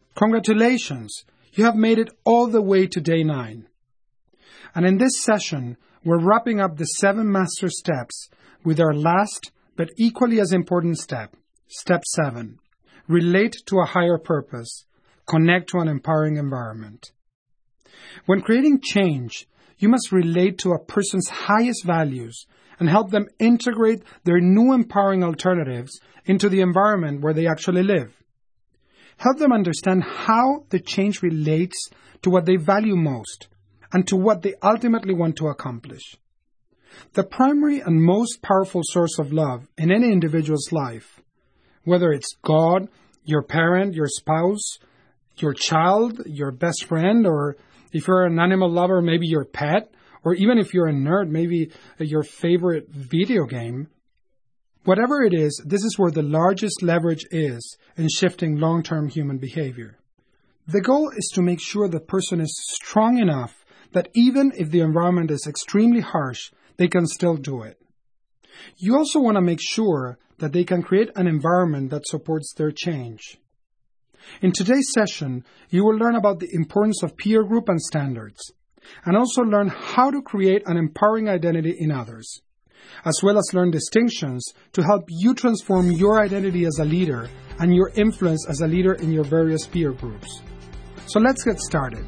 Congratulations! You have made it all the way to day 9. And in this session, we're wrapping up the 7 master steps with our last but equally as important step, step 7. Relate to a higher purpose. Connect to an empowering environment. When creating change, you must relate to a person's highest values and help them integrate their new empowering alternatives into the environment where they actually live. Help them understand how the change relates to what they value most and to what they ultimately want to accomplish. The primary and most powerful source of love in any individual's life, whether it's God, your parent, your spouse, your child, your best friend, or if you're an animal lover, maybe your pet, or even if you're a nerd, maybe your favorite video game. Whatever it is, this is where the largest leverage is in shifting long-term human behavior. The goal is to make sure the person is strong enough that even if the environment is extremely harsh, they can still do it. You also want to make sure that they can create an environment that supports their change. In today's session, you will learn about the importance of peer group and standards, and also learn how to create an empowering identity in others, as well as learn distinctions to help you transform your identity as a leader and your influence as a leader in your various peer groups. So let's get started.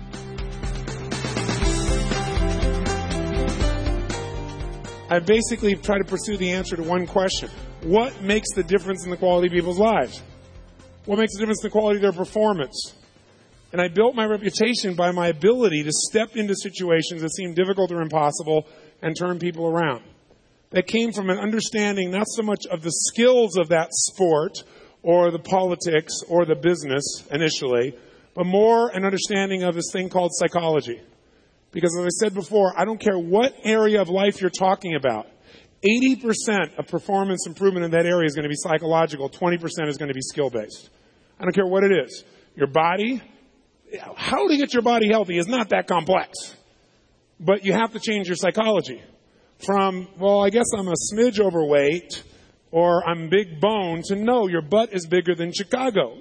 I basically try to pursue the answer to one question. What makes the difference in the quality of people's lives? What makes the difference in the quality of their performance? And I built my reputation by my ability to step into situations that seem difficult or impossible and turn people around. That came from an understanding not so much of the skills of that sport or the politics or the business initially, but more an understanding of this thing called psychology. Because as I said before, I don't care what area of life you're talking about. 80% of performance improvement in that area is going to be psychological. 20% is going to be skill-based. I don't care what it is. Your body, how to get your body healthy is not that complex. But you have to change your psychology. From, well, I guess I'm a smidge overweight or I'm big bone to no, your butt is bigger than Chicago.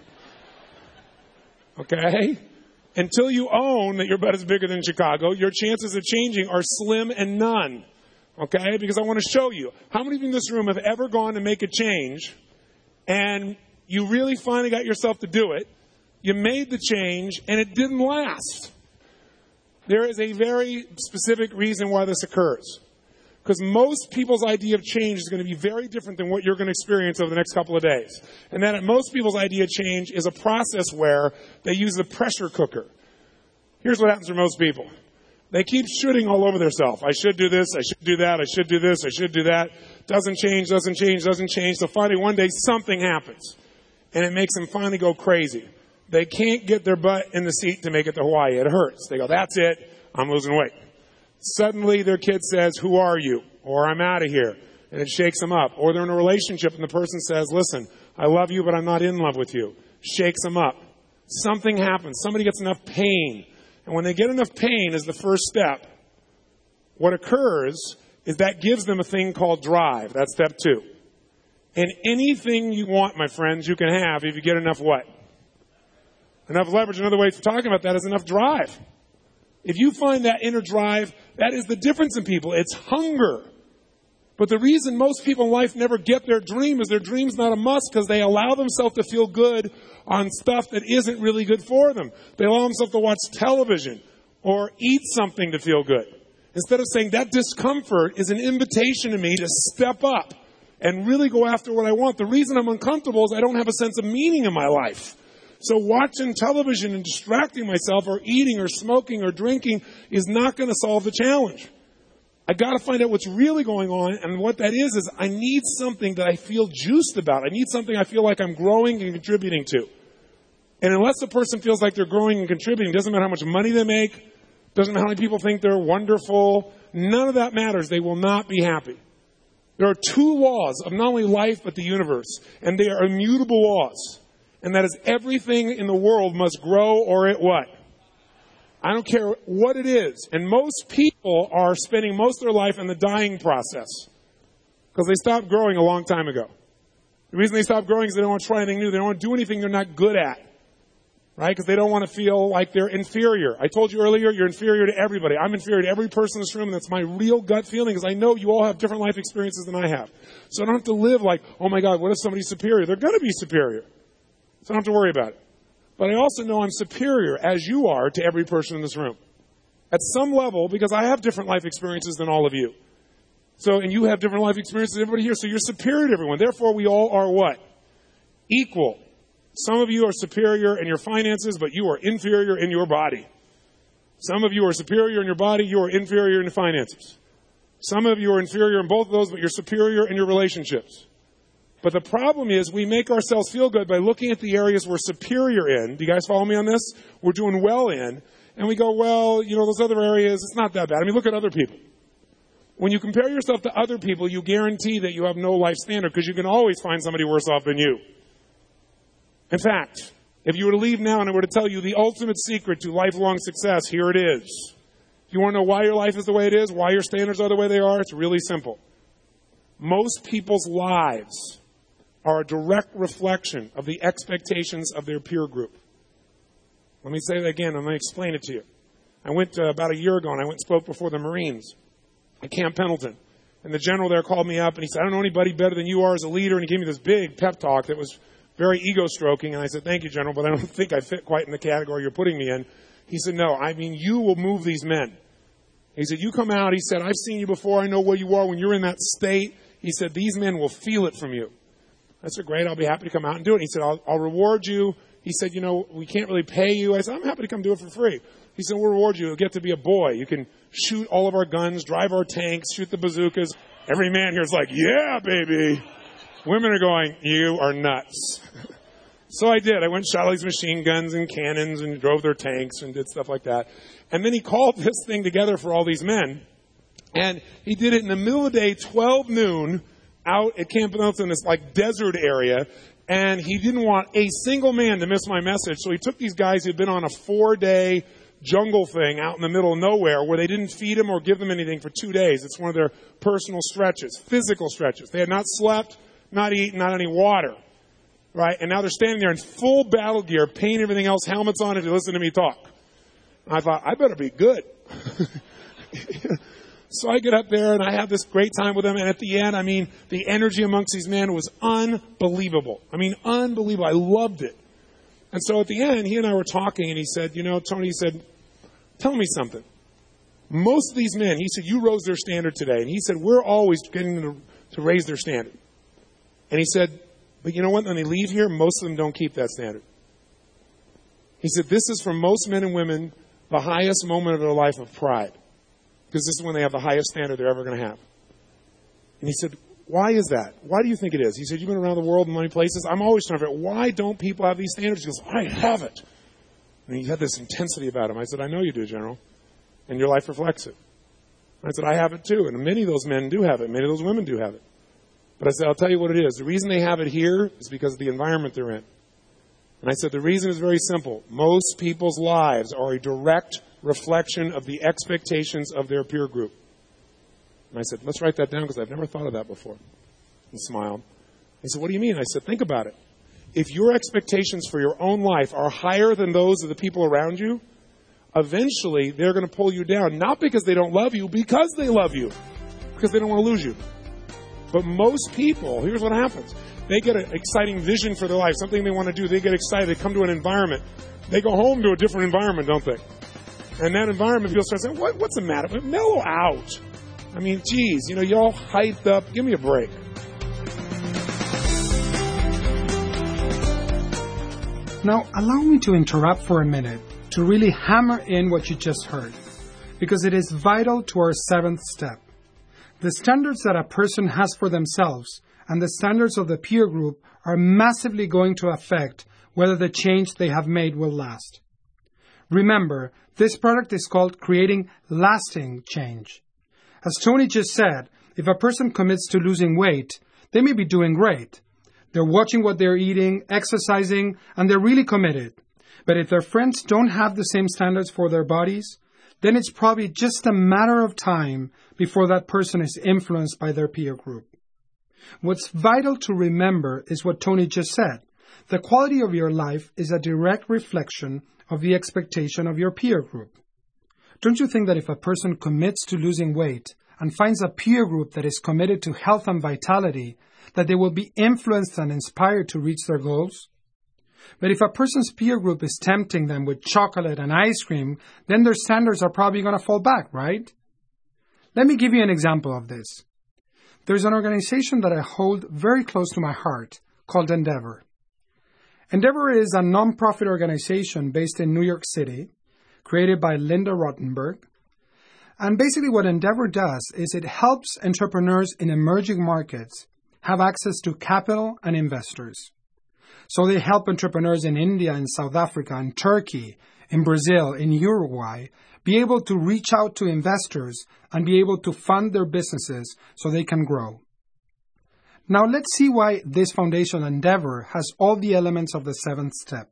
Okay? Until you own that your butt is bigger than Chicago, your chances of changing are slim and none. Okay? Because I want to show you. How many of you in this room have ever gone to make a change and you really finally got yourself to do it, you made the change, and it didn't last? There is a very specific reason why this occurs. Because most people's idea of change is going to be very different than what you're going to experience over the next couple of days. And that most people's idea of change is a process where they use the pressure cooker. Here's what happens for most people. They keep shooting all over themselves. I should do this, I should do that, I should do this, I should do that. Doesn't change, doesn't change, doesn't change. So finally one day something happens. And it makes them finally go crazy. They can't get their butt in the seat to make it to Hawaii. It hurts. They go, that's it, I'm losing weight. Suddenly their kid says, who are you? Or I'm out of here. And it shakes them up. Or they're in a relationship and the person says, listen, I love you, but I'm not in love with you. Shakes them up. Something happens. Somebody gets enough pain. And when they get enough pain as the first step, what occurs is that gives them a thing called drive. That's step 2. And anything you want, my friends, you can have if you get enough what? Enough leverage. Another way of talking about that is enough drive. If you find that inner drive, that is the difference in people. It's hunger. But the reason most people in life never get their dream is their dream's not a must because they allow themselves to feel good on stuff that isn't really good for them. They allow themselves to watch television or eat something to feel good. Instead of saying that discomfort is an invitation to me to step up and really go after what I want. The reason I'm uncomfortable is I don't have a sense of meaning in my life. So watching television and distracting myself or eating or smoking or drinking is not going to solve the challenge. I got to find out what's really going on, and what that is I need something that I feel juiced about. I need something I feel like I'm growing and contributing to. And unless a person feels like they're growing and contributing, doesn't matter how much money they make, doesn't matter how many people think they're wonderful, none of that matters. They will not be happy. There are 2 laws of not only life but the universe, and they are immutable laws. And that is everything in the world must grow or it what? I don't care what it is. And most people are spending most of their life in the dying process because they stopped growing a long time ago. The reason they stop growing is they don't want to try anything new. They don't want to do anything they're not good at. right? Because they don't want to feel like they're inferior. I told you earlier, you're inferior to everybody. I'm inferior to every person in this room, and that's my real gut feeling, because I know you all have different life experiences than I have. So I don't have to live like, oh my God, what if somebody's superior? They're going to be superior. So I don't have to worry about it. But I also know I'm superior, as you are, to every person in this room. At some level, because I have different life experiences than all of you. So, and you have different life experiences than everybody here, so you're superior to everyone. Therefore, we all are what? Equal. Some of you are superior in your finances, but you are inferior in your body. Some of you are superior in your body, you are inferior in your finances. Some of you are inferior in both of those, but you're superior in your relationships. But the problem is we make ourselves feel good by looking at the areas we're superior in. Do you guys follow me on this? We're doing well in. And we go, well, those other areas, it's not that bad. I mean, look at other people. When you compare yourself to other people, you guarantee that you have no life standard, because you can always find somebody worse off than you. In fact, if you were to leave now and I were to tell you the ultimate secret to lifelong success, here it is. You want to know why your life is the way it is, why your standards are the way they are? It's really simple. Most people's lives are a direct reflection of the expectations of their peer group. Let me say that again. I'm going to explain it to you. I went about a year ago, and I went and spoke before the Marines at Camp Pendleton. And the general there called me up, and he said, I don't know anybody better than you are as a leader. And he gave me this big pep talk that was very ego-stroking. And I said, thank you, General, but I don't think I fit quite in the category you're putting me in. He said, no, I mean, you will move these men. He said, you come out. He said, I've seen you before. I know where you are when you're in that state. He said, these men will feel it from you. I said, great, I'll be happy to come out and do it. He said, I'll reward you. He said, we can't really pay you. I said, I'm happy to come do it for free. He said, we'll reward you. You'll get to be a boy. You can shoot all of our guns, drive our tanks, shoot the bazookas. Every man here is like, yeah, baby. Women are going, you are nuts. So I did. I went and shot all these machine guns and cannons and drove their tanks and did stuff like that. And then he called this thing together for all these men. And he did it in the middle of the day, 12 noon, out at Camp Pendleton, this desert area. And he didn't want a single man to miss my message. So he took these guys who had been on a 4-day jungle thing out in the middle of nowhere where they didn't feed them or give them anything for 2 days. It's one of their personal stretches, physical stretches. They had not slept, not eaten, not any water. Right? And now they're standing there in full battle gear, paint, everything else, helmets on, and to listen to me talk. And I thought, I better be good. So I get up there and I have this great time with them. And at the end, the energy amongst these men was unbelievable. Unbelievable. I loved it. And so at the end, he and I were talking, and he said, Tony, he said, tell me something. Most of these men, he said, you rose their standard today. And he said, we're always getting them to raise their standard. And he said, but you know what? When they leave here, most of them don't keep that standard. He said, this is for most men and women the highest moment of their life of pride. Because this is when they have the highest standard they're ever going to have. And he said, why is that? Why do you think it is? He said, you've been around the world in many places. I'm always trying to figure out, why don't people have these standards? He goes, I have it. And he had this intensity about him. I said, I know you do, General. And your life reflects it. And I said, I have it too. And many of those men do have it. Many of those women do have it. But I said, I'll tell you what it is. The reason they have it here is because of the environment they're in. And I said, the reason is very simple. Most people's lives are a direct reflection of the expectations of their peer group. And I said, let's write that down because I've never thought of that before. He smiled. He said, what do you mean? I said, think about it. If your expectations for your own life are higher than those of the people around you, eventually they're going to pull you down. Not because they don't love you, because they love you. Because they don't want to lose you. But most people, here's what happens. They get an exciting vision for their life, something they want to do. They get excited. They come to an environment. They go home to a different environment, don't they? And that environment, people start saying, what's the matter? Mellow out. Geez, you're all hyped up. Give me a break. Now, allow me to interrupt for a minute to really hammer in what you just heard, because it is vital to our 7th step. The standards that a person has for themselves and the standards of the peer group are massively going to affect whether the change they have made will last. Remember, this product is called creating lasting change. As Tony just said, if a person commits to losing weight, they may be doing great. They're watching what they're eating, exercising, and they're really committed. But if their friends don't have the same standards for their bodies, then it's probably just a matter of time before that person is influenced by their peer group. What's vital to remember is what Tony just said, The quality of your life is a direct reflection of the expectation of your peer group. Don't you think that if a person commits to losing weight and finds a peer group that is committed to health and vitality, that they will be influenced and inspired to reach their goals? But if a person's peer group is tempting them with chocolate and ice cream, then their standards are probably going to fall back, right? Let me give you an example of this. There's an organization that I hold very close to my heart called Endeavor. Endeavor is a nonprofit organization based in New York City, created by Linda Rottenberg. And basically what Endeavor does is it helps entrepreneurs in emerging markets have access to capital and investors. So they help entrepreneurs in India, in South Africa, in Turkey, in Brazil, in Uruguay, be able to reach out to investors and be able to fund their businesses so they can grow. Now let's see why this foundation Endeavor has all the elements of the seventh step.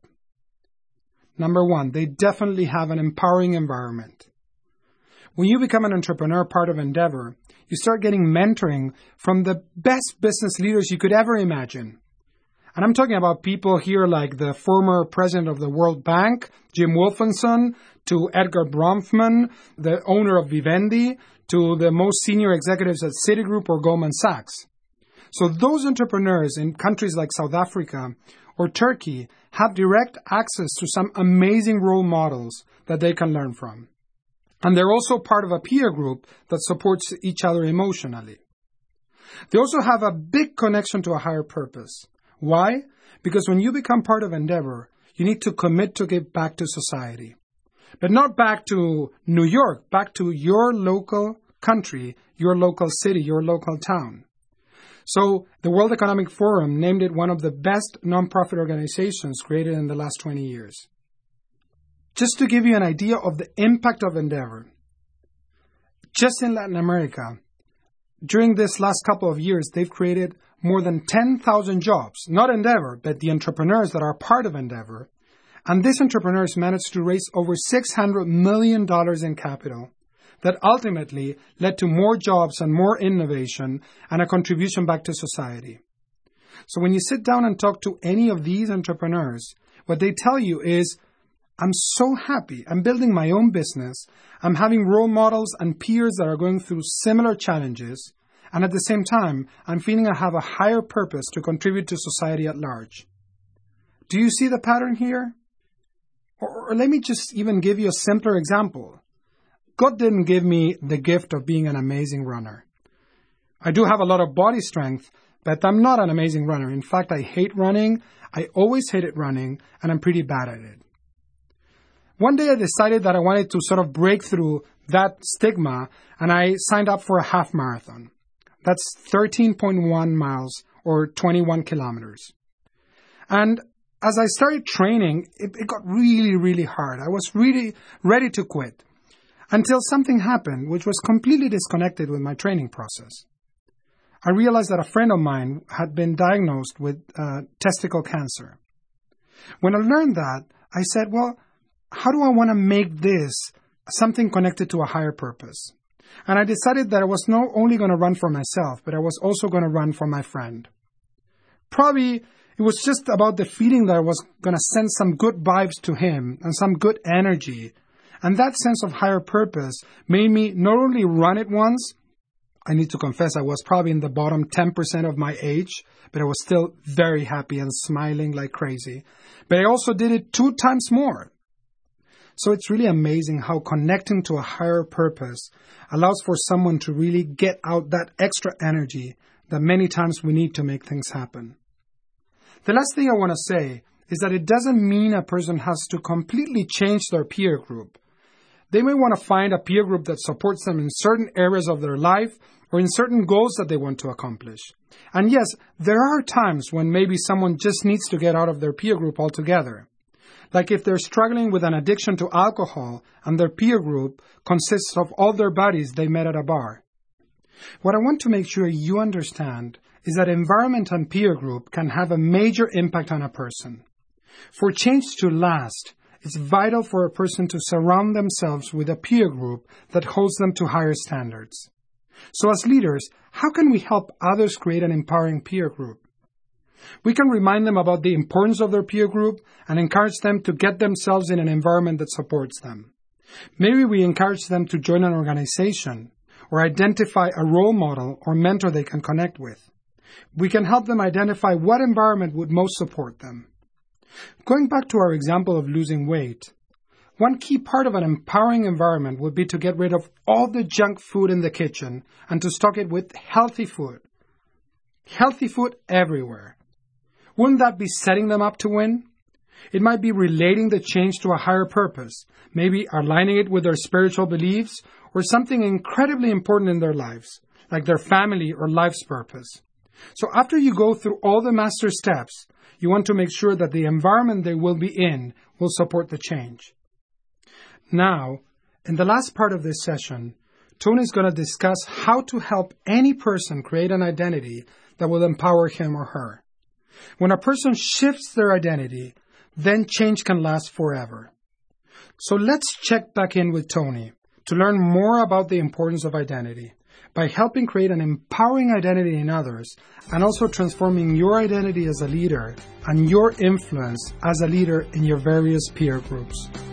Number one, they definitely have an empowering environment. When you become an entrepreneur part of Endeavor, you start getting mentoring from the best business leaders you could ever imagine. And I'm talking about people here like the former president of the World Bank, Jim Wolfensohn, to Edgar Bronfman, the owner of Vivendi, to the most senior executives at Citigroup or Goldman Sachs. So those entrepreneurs in countries like South Africa or Turkey have direct access to some amazing role models that they can learn from. And they're also part of a peer group that supports each other emotionally. They also have a big connection to a higher purpose. Why? Because when you become part of Endeavor, you need to commit to give back to society. But not back to New York, back to your local country, your local city, your local town. So the World Economic Forum named it one of the best nonprofit organizations created in the last 20 years. Just to give you an idea of the impact of Endeavor, just in Latin America, during this last couple of years, they've created more than 10,000 jobs, not Endeavor, but the entrepreneurs that are part of Endeavor. And these entrepreneurs managed to raise over $600 million in capital that ultimately led to more jobs and more innovation and a contribution back to society. So when you sit down and talk to any of these entrepreneurs, what they tell you is, I'm so happy. I'm building my own business. I'm having role models and peers that are going through similar challenges. And at the same time, I'm feeling I have a higher purpose to contribute to society at large. Do you see the pattern here? Or let me just even give you a simpler example. God didn't give me the gift of being an amazing runner. I do have a lot of body strength, but I'm not an amazing runner. In fact, I hate running. I always hated running, and I'm pretty bad at it. One day I decided that I wanted to sort of break through that stigma, and I signed up for a half marathon. That's 13.1 miles or 21 kilometers. And as I started training, it got really, really hard. I was really ready to quit until something happened which was completely disconnected with my training process. I realized that a friend of mine had been diagnosed with testicle cancer. When I learned that, I said, well, how do I want to make this something connected to a higher purpose? And I decided that I was not only going to run for myself, but I was also going to run for my friend. Probably it was just about the feeling that I was going to send some good vibes to him and some good energy. And that sense of higher purpose made me not only run it once, I need to confess I was probably in the bottom 10% of my age, but I was still very happy and smiling like crazy. But I also did it 2 times more. So it's really amazing how connecting to a higher purpose allows for someone to really get out that extra energy that many times we need to make things happen. The last thing I want to say is that it doesn't mean a person has to completely change their peer group. They may want to find a peer group that supports them in certain areas of their life or in certain goals that they want to accomplish. And yes, there are times when maybe someone just needs to get out of their peer group altogether. Like if they're struggling with an addiction to alcohol and their peer group consists of all their buddies they met at a bar. What I want to make sure you understand is that environment and peer group can have a major impact on a person. For change to last, it's vital for a person to surround themselves with a peer group that holds them to higher standards. So as leaders, how can we help others create an empowering peer group? We can remind them about the importance of their peer group and encourage them to get themselves in an environment that supports them. Maybe we encourage them to join an organization or identify a role model or mentor they can connect with. We can help them identify what environment would most support them. Going back to our example of losing weight, one key part of an empowering environment would be to get rid of all the junk food in the kitchen and to stock it with healthy food. Healthy food everywhere. Wouldn't that be setting them up to win? It might be relating the change to a higher purpose, maybe aligning it with their spiritual beliefs or something incredibly important in their lives, like their family or life's purpose. So after you go through all the master steps, you want to make sure that the environment they will be in will support the change. Now, in the last part of this session, Tony is going to discuss how to help any person create an identity that will empower him or her. When a person shifts their identity, then change can last forever. So let's check back in with Tony to learn more about the importance of identity by helping create an empowering identity in others and also transforming your identity as a leader and your influence as a leader in your various peer groups.